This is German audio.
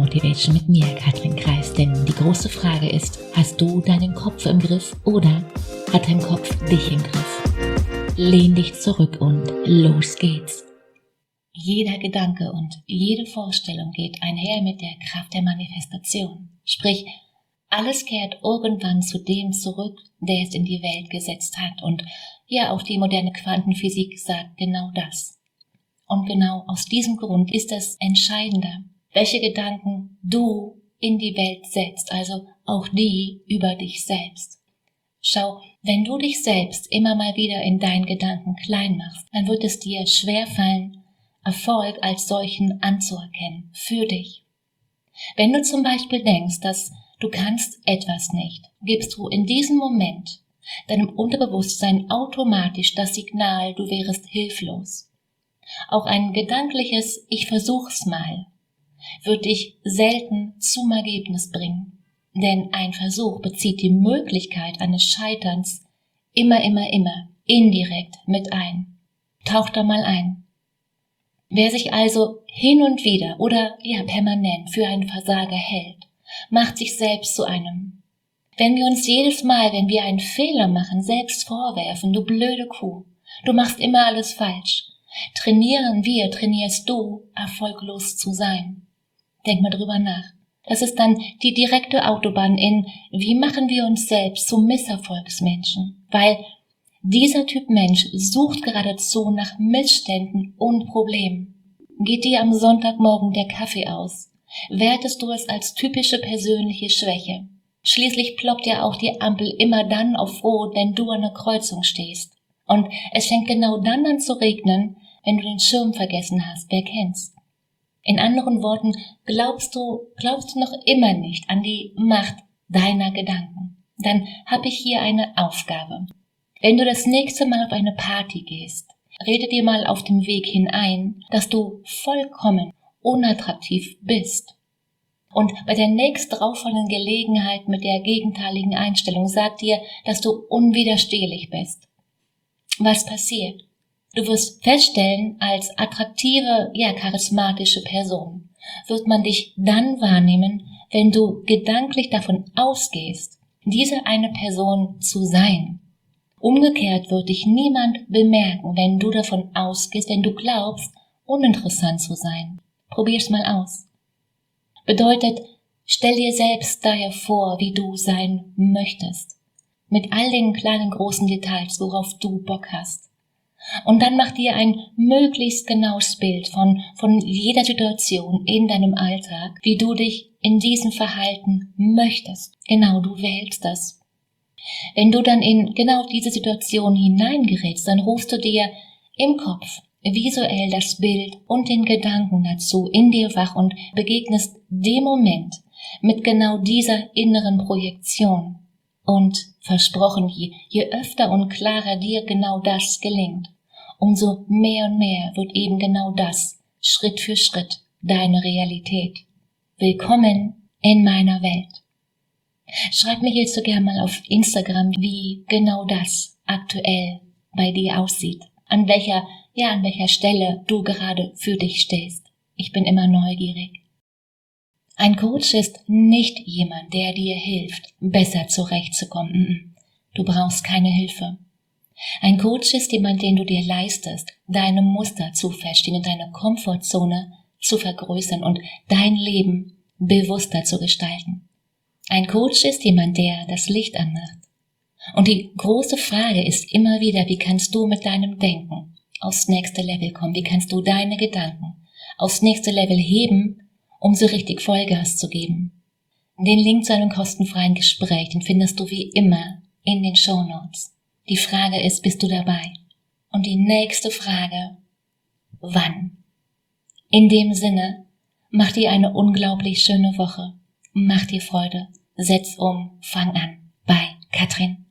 Motivation mit mir, Katrin Kreis, denn die große Frage ist, hast du deinen Kopf im Griff oder hat dein Kopf dich im Griff? Lehn dich zurück und los geht's. Jeder Gedanke und jede Vorstellung geht einher mit der Kraft der Manifestation. Sprich, alles kehrt irgendwann zu dem zurück, der es in die Welt gesetzt hat. Und ja, auch die moderne Quantenphysik sagt genau das. Und genau aus diesem Grund ist es entscheidender, welche Gedanken du in die Welt setzt, also auch die über dich selbst. Schau, wenn du dich selbst immer mal wieder in deinen Gedanken klein machst, dann wird es dir schwerfallen, Erfolg als solchen anzuerkennen, für dich. Wenn du zum Beispiel denkst, dass du kannst etwas nicht, gibst du in diesem Moment deinem Unterbewusstsein automatisch das Signal, du wärest hilflos. Auch ein gedankliches Ich versuch's mal wird dich selten zum Ergebnis bringen, denn ein Versuch bezieht die Möglichkeit eines Scheiterns immer indirekt mit ein. Tauch da mal ein. Wer sich also hin und wieder oder permanent für einen Versager hält, macht sich selbst zu einem. Wenn wir uns jedes Mal, wenn wir einen Fehler machen, selbst vorwerfen, du blöde Kuh, du machst immer alles falsch, trainierst du, erfolglos zu sein. Denk mal drüber nach. Das ist dann die direkte Autobahn in, wie machen wir uns selbst zu Misserfolgsmenschen? Weil dieser Typ Mensch sucht geradezu nach Missständen und Problemen. Geht dir am Sonntagmorgen der Kaffee aus, wertest du es als typische persönliche Schwäche. Schließlich ploppt ja auch die Ampel immer dann auf Rot, wenn du an der Kreuzung stehst. Und es fängt genau dann an zu regnen, wenn du den Schirm vergessen hast, wer kennt's? In anderen Worten, glaubst du noch immer nicht an die Macht deiner Gedanken? Dann habe ich hier eine Aufgabe. Wenn du das nächste Mal auf eine Party gehst, rede dir mal auf dem Weg hin ein, dass du vollkommen unattraktiv bist. Und bei der nächst darauffolgenden Gelegenheit mit der gegenteiligen Einstellung sag dir, dass du unwiderstehlich bist. Was passiert? Du wirst feststellen, als attraktive, charismatische Person wird man dich dann wahrnehmen, wenn du gedanklich davon ausgehst, diese eine Person zu sein. Umgekehrt wird dich niemand bemerken, wenn du davon ausgehst, wenn du glaubst, uninteressant zu sein. Probier's mal aus. Bedeutet, stell dir selbst daher vor, wie du sein möchtest. Mit all den kleinen, großen Details, worauf du Bock hast. Und dann mach dir ein möglichst genaues Bild von jeder Situation in deinem Alltag, wie du dich in diesem Verhalten möchtest. Genau, du wählst das. Wenn du dann in genau diese Situation hineingerätst, dann rufst du dir im Kopf visuell das Bild und den Gedanken dazu in dir wach und begegnest dem Moment mit genau dieser inneren Projektion. Und versprochen, je öfter und klarer dir genau das gelingt, umso mehr und mehr wird eben genau das Schritt für Schritt deine Realität. Willkommen in meiner Welt. Schreib mir hierzu gerne mal auf Instagram, wie genau das aktuell bei dir aussieht. An welcher Stelle du gerade für dich stehst. Ich bin immer neugierig. Ein Coach ist nicht jemand, der dir hilft, besser zurechtzukommen. Du brauchst keine Hilfe. Ein Coach ist jemand, den du dir leistest, deine Muster zu verstehen und deine Komfortzone zu vergrößern und dein Leben bewusster zu gestalten. Ein Coach ist jemand, der das Licht anmacht. Und die große Frage ist immer wieder, wie kannst du mit deinem Denken aufs nächste Level kommen? Wie kannst du deine Gedanken aufs nächste Level heben, um so richtig Vollgas zu geben? Den Link zu einem kostenfreien Gespräch, den findest du wie immer in den Shownotes. Die Frage ist, bist du dabei? Und die nächste Frage, wann? In dem Sinne, mach dir eine unglaublich schöne Woche. Mach dir Freude. Setz um, fang an. Bei Katrin.